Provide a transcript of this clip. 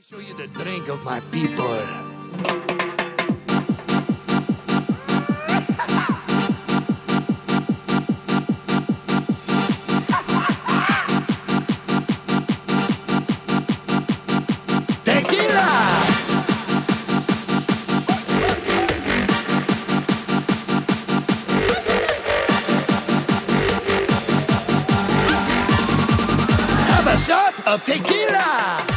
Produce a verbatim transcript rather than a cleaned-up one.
Show you the drink of my people. Tequila. Have a shot of tequila.